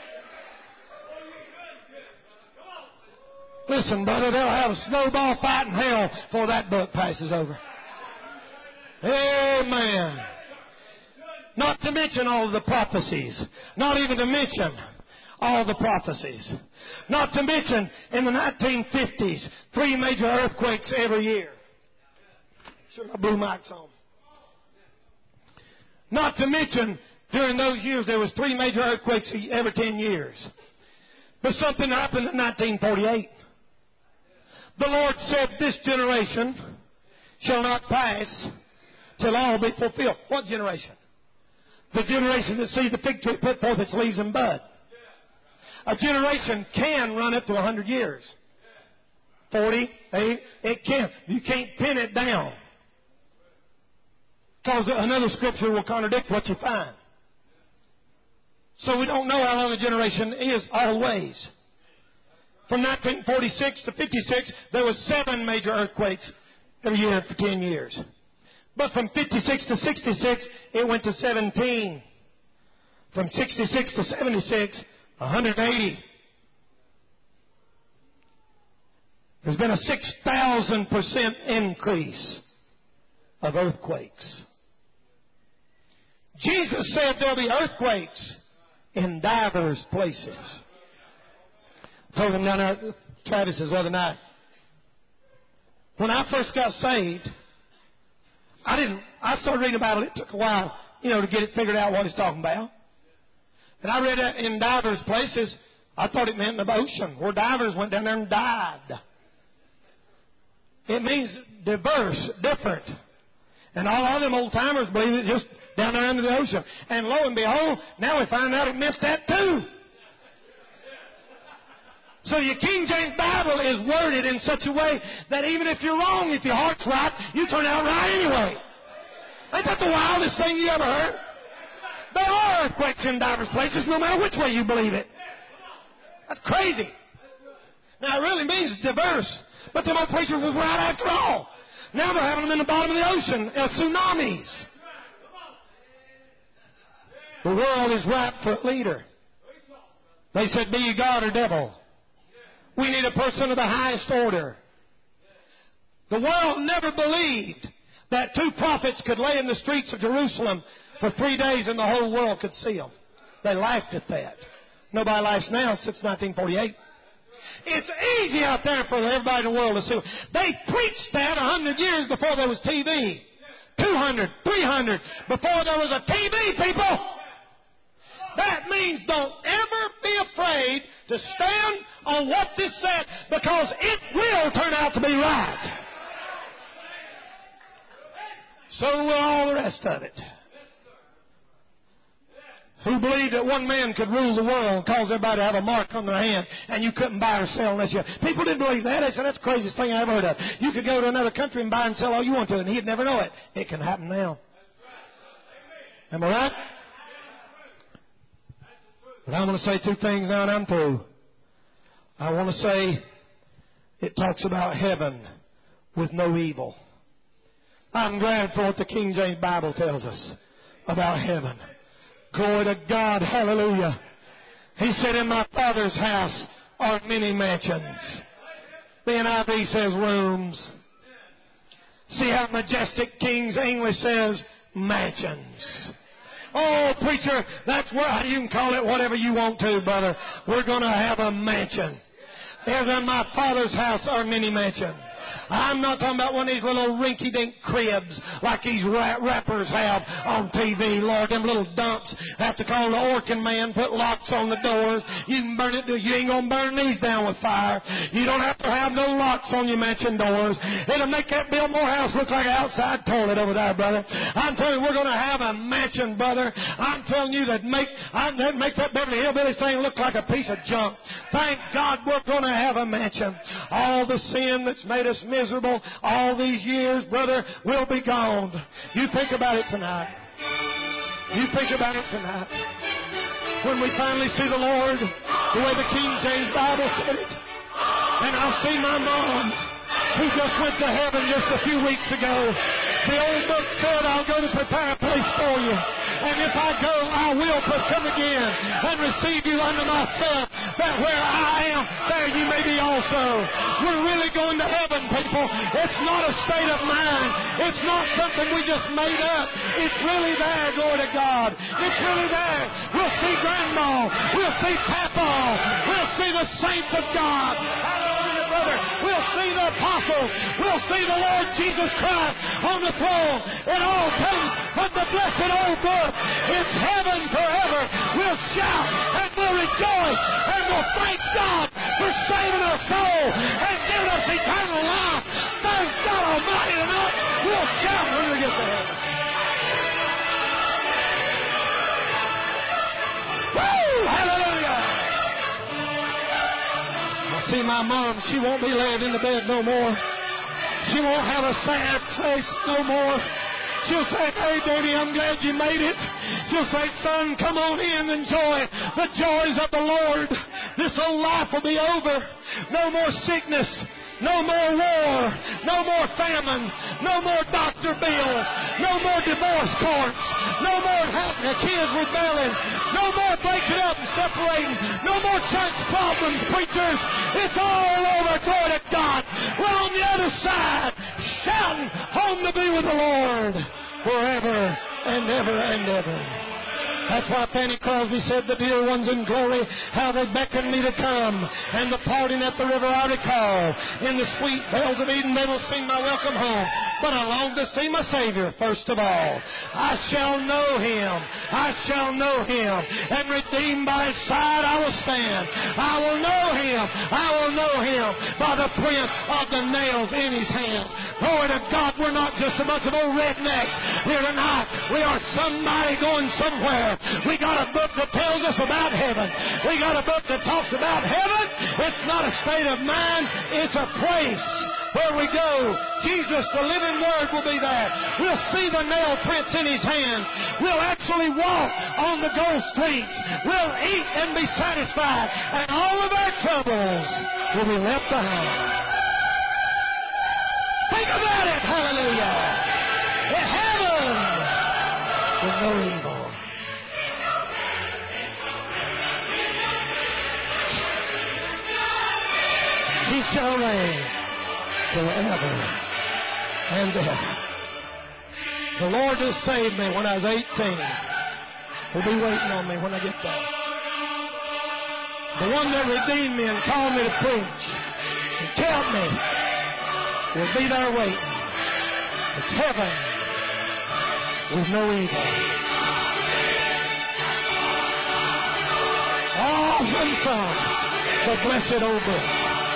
Listen, brother, they'll have a snowball fight in hell before that book passes over. Amen. Not to mention all of the prophecies. Not even to mention all the prophecies. Not to mention in the 1950s, 3 major earthquakes every year. Sure, my blue mic's on. Not to mention, during those years, there was 3 major earthquakes every 10 years. But something happened in 1948. The Lord said, this generation shall not pass till all be fulfilled. What generation? The generation that sees the fig tree put forth its leaves and bud. A generation can run up to 100 years. 40, 80, it can. You can't pin it down. Because another scripture will contradict what you find. So we don't know how long a generation is always. From 1946 to 56, there was 7 major earthquakes every year for 10 years. But from 56 to 66, it went to 17. From 66 to 76, 180. There's been a 6,000% increase of earthquakes. Jesus said there'll be earthquakes in divers places. I told him down there at Travis's the other night. When I first got saved, I started reading about it. It took a while, to get it figured out what he's talking about. And I read that in divers places. I thought it meant in the ocean, where divers went down there and died. It means diverse, different. And all of them old timers believe it just down there under the ocean. And lo and behold, now we find out it meant that too. So your King James Bible is worded in such a way that even if you're wrong, if your heart's right, you turn out right anyway. Ain't that the wildest thing you ever heard? There are earthquakes in diverse places, no matter which way you believe it. That's crazy. Now, it really means diverse. But them old preachers was right after all. Now they're having them in the bottom of the ocean, tsunamis. The world is ripe for a leader. They said, be you God or devil. We need a person of the highest order. The world never believed that 2 prophets could lay in the streets of Jerusalem for 3 days and the whole world could see them. They laughed at that. Nobody laughs now since 1948. It's easy out there for everybody in the world to see. They preached that 100 years before there was TV. 200, 300, before there was a TV, people. That means don't ever be afraid to stand on what this said, because it will turn out to be right. So will all the rest of it. Who believed that one man could rule the world and cause everybody to have a mark on their hand and you couldn't buy or sell unless you... People didn't believe that. They said, that's the craziest thing I ever heard of. You could go to another country and buy and sell all you want to and he'd never know it. It can happen now. Am I right? But I'm going to say 2 things now and I'm through. I want to say it talks about heaven with no evil. I'm glad for what the King James Bible tells us about heaven. Glory to God. Hallelujah. He said, in my Father's house are many mansions. The NIV says rooms. See how majestic King's English says mansions. Oh, preacher, that's where you can call it whatever you want to, brother. We're going to have a mansion. There's in my Father's house are many mansions. I'm not talking about one of these little rinky-dink cribs like these rappers have on TV. Lord, them little dumps have to call the Orkin man, put locks on the doors. You can burn it. You ain't going to burn these down with fire. You don't have to have no locks on your mansion doors. It'll make that Bill Moore house look like an outside toilet over there, brother. I'm telling you, we're going to have a mansion, brother. I'm telling you that make that Beverly Hillbillies thing look like a piece of junk. Thank God we're going to have a mansion. All the sin that's made us miserable all these years, brother, will be gone. You think about it tonight. You think about it tonight. When we finally see the Lord, the way the King James Bible said it, and I'll see my mom, who just went to heaven just a few weeks ago. The old book said, I'll go to prepare a place for you. And if I go, I will come again and receive you unto myself, that where I am, there you may be also. We're really going to heaven, people. It's not a state of mind. It's not something we just made up. It's really there, glory to God. It's really there. We'll see Grandma. We'll see Papa. We'll see the saints of God. Hallelujah, brother. We'll see the apostles. We'll see the Lord Jesus Christ on the throne. It all comes from the blessed old old book. It's heaven forever. We'll shout and we'll rejoice and we'll thank God for saving our soul and giving us eternal life. Thank God Almighty tonight. We'll shout when we get to heaven. Woo! Hallelujah! I see my mom. She won't be laying in the bed no more. She won't have a sad face no more. She'll say, hey, Daddy, I'm glad you made it. She'll say, son, come on in and enjoy the joys of the Lord. This old life will be over. No more sickness. No more war. No more famine. No more doctor bills. No more divorce courts. No more kids rebelling. No more breaking up and separating. No more church problems, preachers. It's all over. Glory to God. We're on the other side, shouting, home to be with the Lord forever and ever and ever. That's why Fanny Crosby said, the dear ones in glory, how they beckoned me to come. And the parting at the river I recall. In the sweet bells of Eden they will sing my welcome home. But I long to see my Savior first of all. I shall know Him. I shall know Him. And redeemed by His side I will stand. I will know Him. I will know Him by the print of the nails in His hand. Glory to God, we're not just a bunch of old rednecks here tonight. We are somebody going somewhere. We got a book that tells us about heaven. We got a book that talks about heaven. It's not a state of mind. It's a place where we go. Jesus, the living Word, will be there. We'll see the nail prints in His hands. We'll actually walk on the gold streets. We'll eat and be satisfied. And all of our troubles will be left behind. Think about it. Hallelujah. In heaven with no evil. He shall reign forever and ever. The Lord just saved me when I was 18. He'll be waiting on me when I get there. The one that redeemed me and called me to preach and kept me will be there waiting. It's heaven with no evil. All from the blessed old book.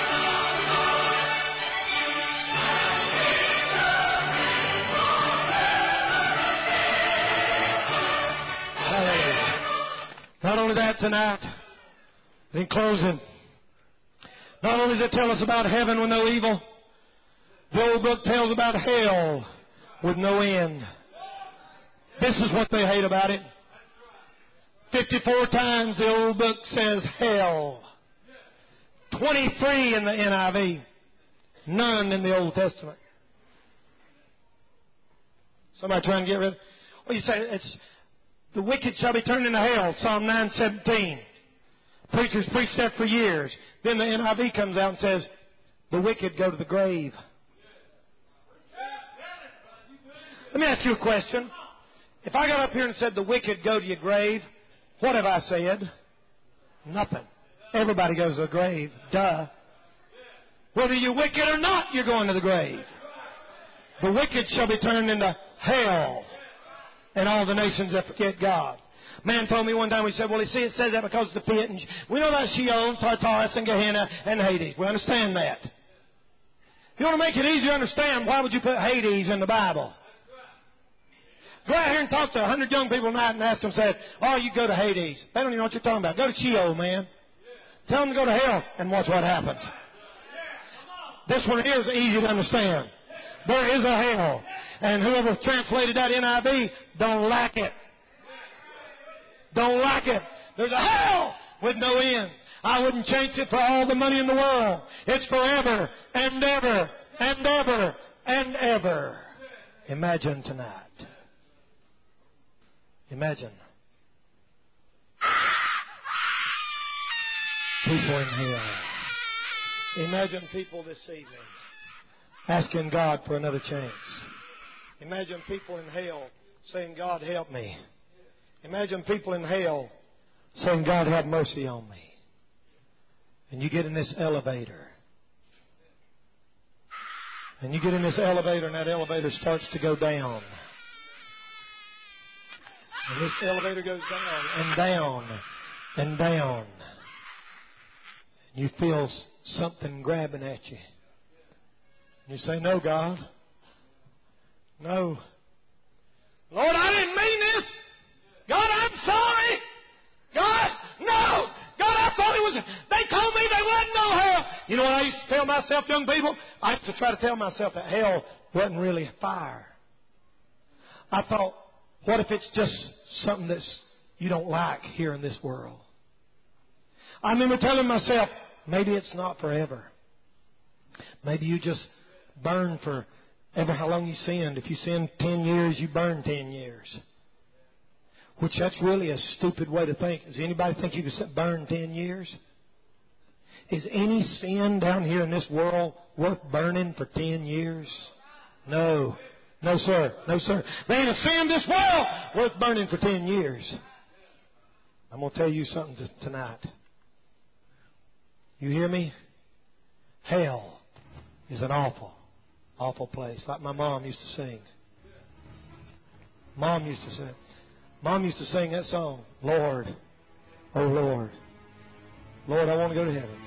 Not only that tonight, in closing, not only does it tell us about heaven with no evil, the old book tells about hell with no end. This is what they hate about it. 54 times the old book says hell. 23 in the NIV. None in the Old Testament. Somebody trying to get rid of it? Well, you say it's the wicked shall be turned into hell, Psalm 9:17. Preachers preached that for years. Then the NIV comes out and says, the wicked go to the grave. Let me ask you a question. If I got up here and said the wicked go to your grave, what have I said? Nothing. Everybody goes to the grave. Duh. Whether you're wicked or not, you're going to the grave. The wicked shall be turned into hell. And all the nations that forget God. Man told me one time, he said, well, you see, it says that because it's the pit. And we know that Sheol, Tartarus, and Gehenna, and Hades. We understand that. If you want to make it easier to understand, why would you put Hades in the Bible? Go out here and talk to 100 young people tonight and ask them, say, oh, you go to Hades. They don't even know what you're talking about. Go to Sheol, man. Tell them to go to hell and watch what happens. This one here is easy to understand. There is a hell. And whoever translated that NIV don't like it. Don't like it. There's a hell with no end. I wouldn't change it for all the money in the world. It's forever and ever and ever and ever. Imagine tonight. Imagine. People in hell. Imagine people this evening asking God for another chance. Imagine people in hell saying, God, help me. Imagine people in hell saying, God, have mercy on me. And you get in this elevator. And you get in this elevator and that elevator starts to go down. And this elevator goes down and down and down. And you feel something grabbing at you. And you say, no, God. No. Lord, I didn't mean this. God, I'm sorry. God, no. God, I thought it was, they told me there wasn't no hell. You know what I used to tell myself, young people? I used to try to tell myself that hell wasn't really fire. I thought, what if it's just something that you don't like here in this world? I remember telling myself, maybe it's not forever. Maybe you just burn for ever how long you sinned. If you sinned 10 years, you burn 10 years. Which that's really a stupid way to think. Does anybody think you can burn 10 years? Is any sin down here in this world worth burning for 10 years? No. No, sir. No, sir. There ain't a sin in this world worth burning for 10 years. I'm going to tell you something tonight. You hear me? Hell is an awful, awful place. Like my mom used to sing. Mom used to sing. Mom used to sing that song, Lord, oh Lord, Lord, I want to go to heaven.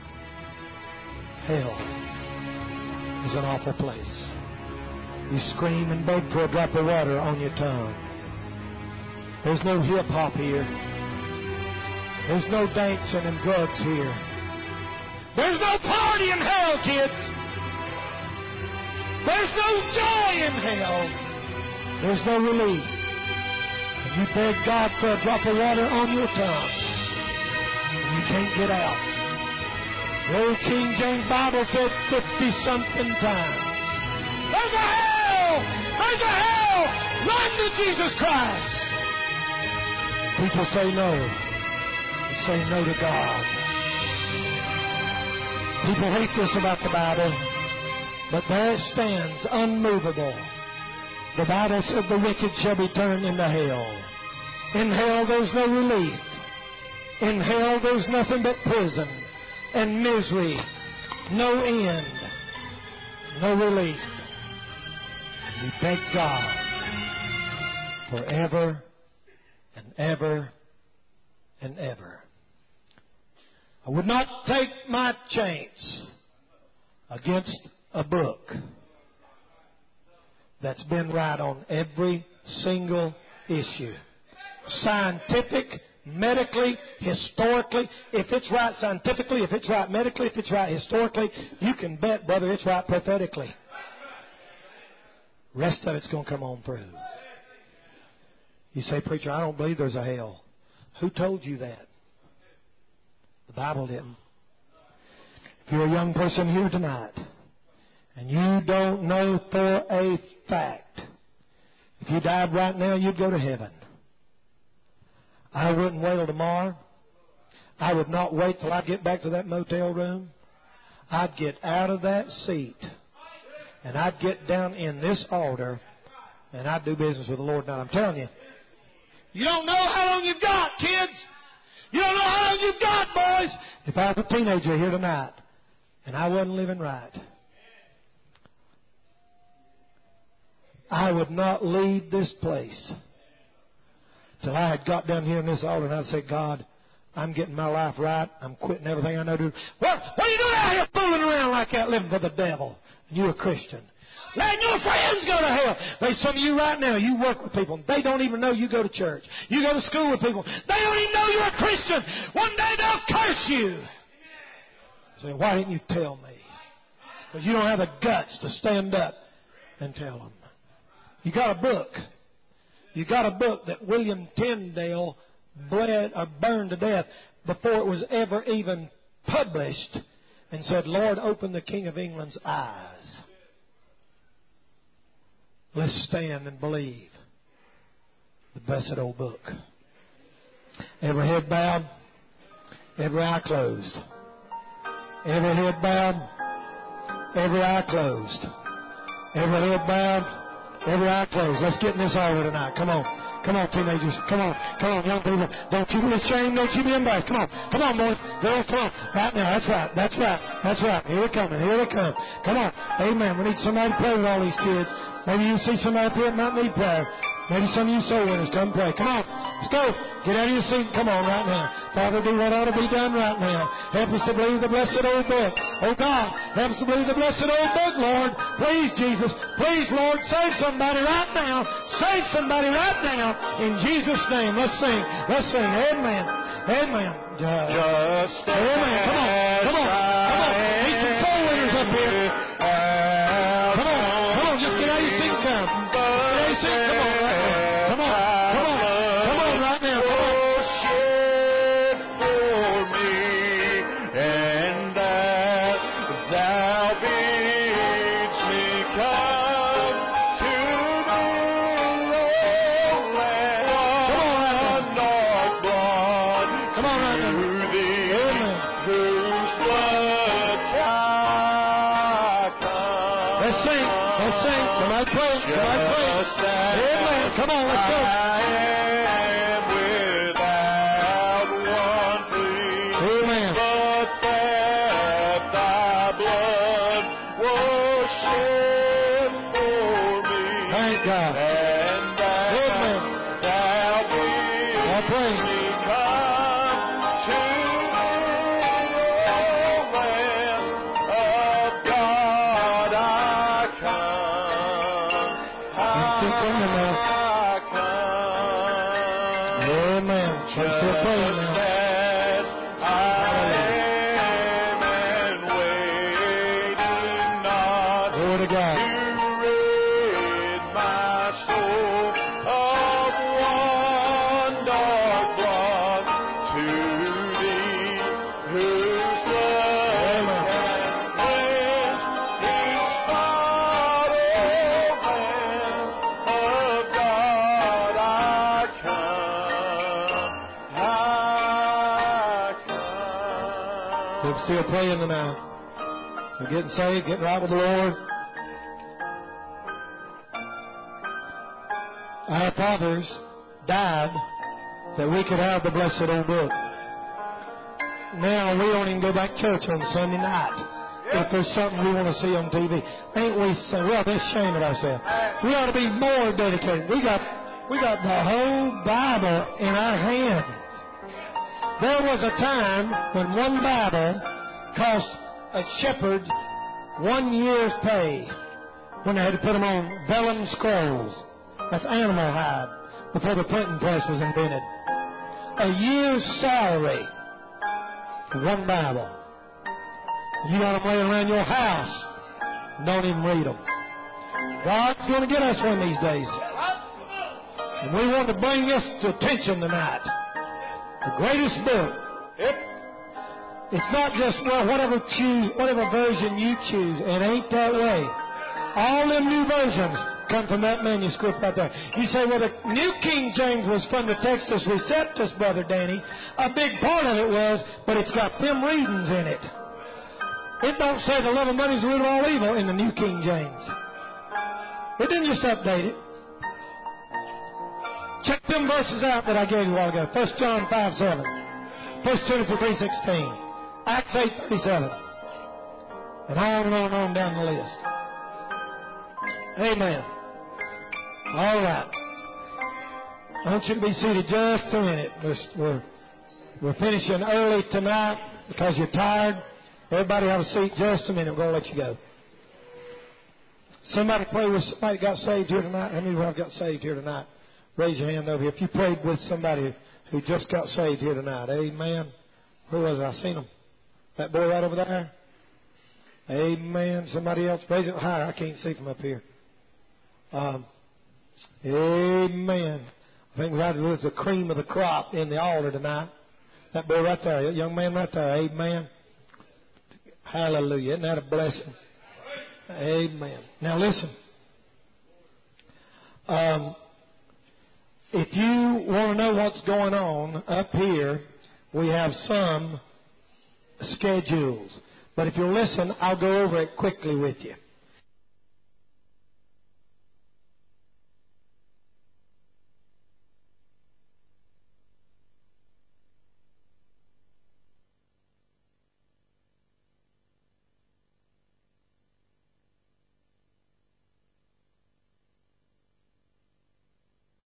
Hell is an awful place. You scream and beg for a drop of water on your tongue. There's no hip-hop here. There's no dancing and drugs here. There's no party in hell, kids. There's no joy in hell. There's no relief. And you beg God for a drop of water on your tongue, and you can't get out. The old King James Bible said 50-something times, there's a hell! There's a hell! Run to Jesus Christ! People say no. They say no to God. People hate this about the Bible, but there it stands, unmovable. The Bible said the wicked shall be turned into hell. In hell there's no relief. In hell there's nothing but prison and misery. No end. No relief. We beg God forever and ever and ever. I would not take my chance against a book that's been right on every single issue. Scientific, medically, historically. If it's right scientifically, if it's right medically, if it's right historically, you can bet, brother, it's right prophetically. Rest of it's going to come on through. You say, preacher, I don't believe there's a hell. Who told you that? The Bible didn't. If you're a young person here tonight, and you don't know for a fact, if you died right now, you'd go to heaven. I wouldn't wait till tomorrow. I would not wait till I get back to that motel room. I'd get out of that seat, and I'd get down in this altar, and I'd do business with the Lord. Now, I'm telling you, you don't know how long you've got, kids. You don't know how long you've got, boys. If I was a teenager here tonight, and I wasn't living right, I would not leave this place till I had got down here in this altar and I'd say, God, I'm getting my life right. I'm quitting everything I know to do. What are you doing out here fooling around like that, living for the devil? And you're a Christian. Letting your friends go to hell. There's some of you right now, you work with people. They don't even know you go to church. You go to school with people. They don't even know you're a Christian. One day they'll curse you. Say, why didn't you tell me? Because you don't have the guts to stand up and tell them. You got a book. You got a book that William Tyndale bled or burned to death before it was ever even published, and said, Lord, open the King of England's eyes. Let's stand and believe the blessed old book. Every head bowed, every eye closed. Every head bowed, every eye closed. Every head bowed, every eye closed. Let's get in this altar tonight. Come on. Come on, teenagers. Come on. Come on, young people. Don't you be ashamed. Don't you be embarrassed. Come on. Come on, boys. Girls, come on. Right now. That's right. That's right. That's right. Here they come. Here they come. Come on. Amen. We need somebody to pray with all these kids. Maybe you see somebody up here that might need prayer. Maybe some of you soul winners, come pray. Come on. Let's go. Get out of your seat. Come on right now. Father, do what ought to be done right now. Help us to believe the blessed old book. Oh, God, help us to believe the blessed old book, Lord. Please, Jesus. Please, Lord, save somebody right now. Save somebody right now. In Jesus' name. Let's sing. Let's sing. Amen. Amen. Just amen. Come on. Come on. Come on. Need some soul winners up here. Come on. Come on. Just get out of your seat and come. Get out of your seat. Come on. Come on. Come on. Come on right now. Come on. Shed for me, and that thou bids me come to thee, O Lamb, not blood, Come on right now. to thee, Amen. whose blood I come. Let's sing. Let's sing. Somebody pray. Somebody pray. Just as Amen. Come on. Let's go. I am without one plea, Amen. but that thy blood was shed for me, Thank God. and that Amen. thou bidst I pray. me come to thee, O Lamb of God, I come. still praying now. I come. Amen. I'm still praying Just now. as I am and waiting not Glory to God. to rid my soul of one dark blot, to thee, whose blood can cleanse each spot, O Lamb of God, I come. We're still praying tonight. We're getting saved, getting right with the Lord. Our fathers died that we could have the blessed old book. Now we don't even go back to church on Sunday night if there's something we want to see on TV. Ain't we so well, we're ashamed of ourselves. We ought to be more dedicated. We got the whole Bible in our hands. There was a time when one Bible cost a shepherd 1 year's pay when they had to put them on vellum scrolls. That's animal hide before the printing press was invented. A year's salary for one Bible. You got them laying around your house. Don't even read them. God's going to get us one of these days. And we want to bring this to attention tonight. The greatest book. It's not just, well, whatever version you choose. It ain't that way. All them new versions come from that manuscript right there. You say, well, the New King James was from the Textus Receptus, Brother Danny. A big part of it was, but it's got them readings in it. It don't say the love of money is the root of all evil in the New King James. It didn't just update it. Check them verses out that I gave you a while ago. 1 John 5:7. 1 Timothy 3:16. Acts 8:37. And on and on and on down the list. Amen. All right. I want you to be seated just a minute. We're finishing early tonight because you're tired. Everybody have a seat just a minute. I'm going to let you go. Somebody pray with somebody got saved here tonight. How many of you have got saved here tonight? Raise your hand over here. If you prayed with somebody who just got saved here tonight. Amen. Who was it? I seen him. That boy right over there. Amen. Somebody else. Raise it higher. I can't see from up here. Amen. I think we got to lose the cream of the crop in the altar tonight. That boy right there. That young man right there. Amen. Hallelujah. Isn't that a blessing? Amen. Now listen. If you want to know what's going on up here, we have some schedules. But if you'll listen, I'll go over it quickly with you.